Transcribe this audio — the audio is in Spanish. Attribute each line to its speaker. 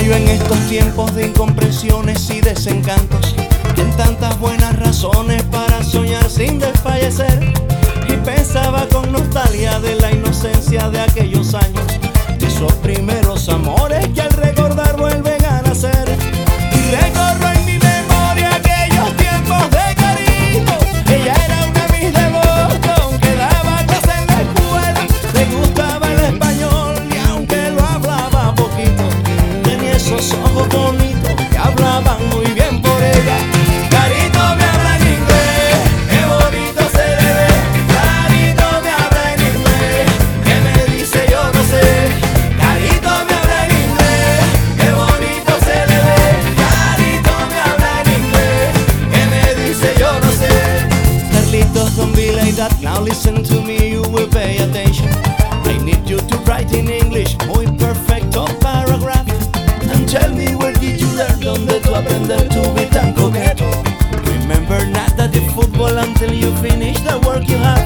Speaker 1: En estos tiempos de incomprensiones y desencantos, en tantas buenas razones para soñar sin desfallecer, y pensaba con nostalgia de la inocencia de aquellos años, esos primeros amores que al recordar vuelven a nacer. Y recorro en mi memoria aquellos tiempos de Carito. Ella era una Miss de Boston que daba clase en la escuela, le gustaba el español y aunque lo hablaba poquito, esos ojos bonitos que hablaban muy bien por ella. Carito me habla en inglés, qué bonito se le ve. Carito me habla en inglés, que me dice yo no sé. Carito me habla en inglés, qué bonito se le ve. Carito me habla en inglés, que me dice yo no sé. Carlitos, don't be like that, now listen to me, you will pay attention. I need you to write in English, muy perfecto paragraph. Tell me, where did you learn? ¿Dónde tú aprender to be tan coqueto? Remember not that the football until you finish the work you have.